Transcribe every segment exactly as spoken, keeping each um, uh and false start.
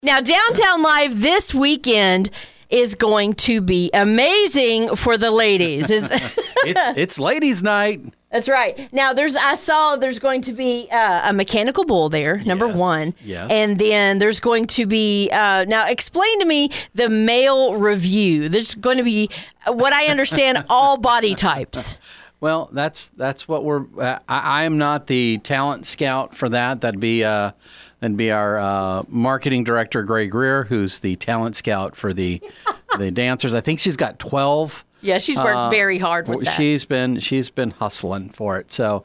Now, Downtown Live this weekend is going to be amazing for the ladies. It's, it's, it's ladies' night. That's right. Now, there's I saw there's going to be uh, a mechanical bull there, number yes. one. Yes. And then there's going to be, uh, now explain to me the male review. There's going to be, what I understand, all body types. Well, that's that's what we're, uh, I, I am not the talent scout for that. That'd be, uh, that'd be our uh, marketing director, Gray Greer, who's the talent scout for the the dancers. I think she's got twelve. Yeah, she's worked uh, very hard with that. She's been she's been hustling for it. So,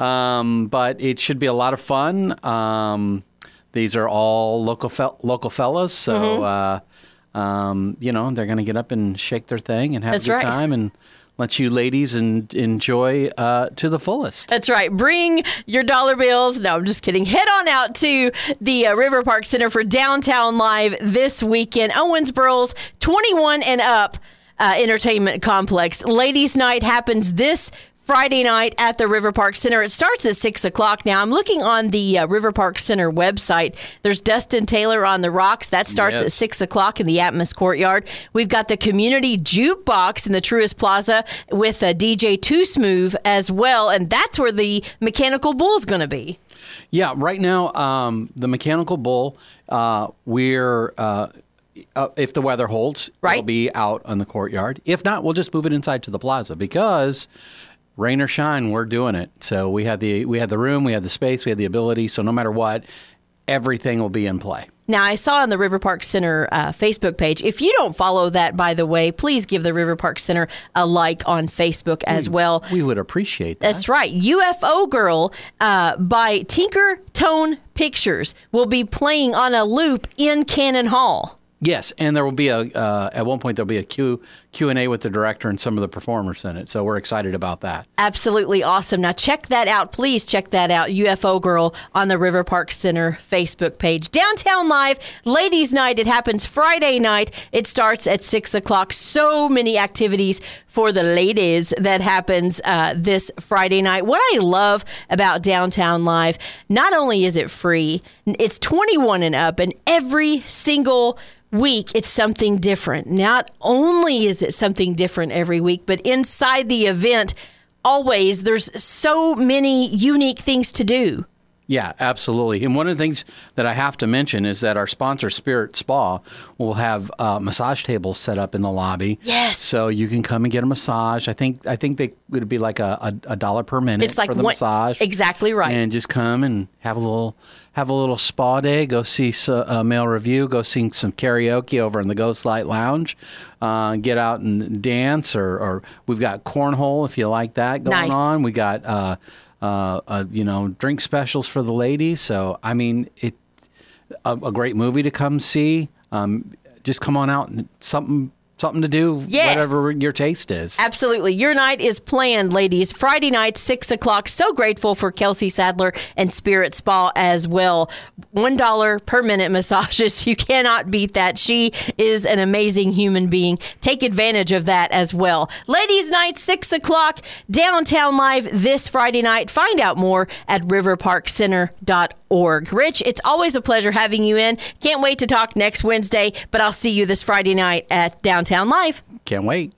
um, but it should be a lot of fun. Um, these are all local fe- local fellows, so mm-hmm. uh, um, you know they're going to get up and shake their thing and have That's a good right. time and let you ladies and enjoy uh, to the fullest. That's right. Bring your dollar bills. No, I'm just kidding. Head on out to the uh, River Park Center for Downtown Live this weekend. Owensboro's twenty-one and up. Uh, entertainment complex. Ladies' night happens this Friday night at the River Park Center. It starts at six o'clock. Now, I'm looking on the uh, River Park Center website. There's Dustin Taylor on the Rocks. That starts yes. at six o'clock in the Atmos Courtyard. We've got the Community Jukebox in the Truist Plaza with uh, D J Too Smooth as well, and that's where the Mechanical Bull's going to be. Yeah, right now, um, the Mechanical Bull, uh, we're... Uh, Uh, if the weather holds, right. it'll be out on the courtyard. If not, we'll just move it inside to the plaza because rain or shine, we're doing it. So we had the we had the room, we had the space, we had the ability. So no matter what, everything will be in play. Now, I saw on the River Park Center uh, Facebook page, if you don't follow that, by the way, please give the River Park Center a like on Facebook as we, well. We would appreciate that. That's right. U F O Girl uh, by Tinker Tone Pictures will be playing on a loop in Cannon Hall. Yes, and there will be a uh, at one point there'll be a Q Q and A with the director and some of the performers in it. So we're excited about that. Absolutely awesome. Now check that out. Please check that out. U F O Girl on the River Park Center Facebook page. Downtown Live, Ladies Night. It happens Friday night. It starts at six o'clock. So many activities for the ladies that happens uh, this Friday night. What I love about Downtown Live, not only is it free, it's twenty-one and up, and every single week it's something different. Not only is it something different every week, but inside the event, always there's so many unique things to do. Yeah, absolutely. And one of the things that I have to mention is that our sponsor, Spirit Spa, will have uh, massage tables set up in the lobby. Yes. So you can come and get a massage. I think I think they would be like a, a, a dollar per minute It's like for the one, massage. Exactly right. And just come and have a little have a little spa day. Go see a male review. Go sing some karaoke over in the Ghost Light Lounge. Uh, get out and dance, or, or we've got cornhole if you like that going Nice. on. We got. Uh, Uh, uh, you know, drink specials for the ladies. So, I mean, it a, a great movie to come see. Um, just come on out and something something to do, Yes. whatever your taste is. Absolutely. Your night is planned, ladies. Friday night, six o'clock. So grateful for Kelsey Sadler and Spirit Spa as well. one dollar per minute massages. You cannot beat that. She is an amazing human being. Take advantage of that as well. Ladies night, six o'clock. Downtown Live this Friday night. Find out more at river park center dot org. Rich, it's always a pleasure having you in. Can't wait to talk next Wednesday, but I'll see you this Friday night at Downtown Live. Can't wait.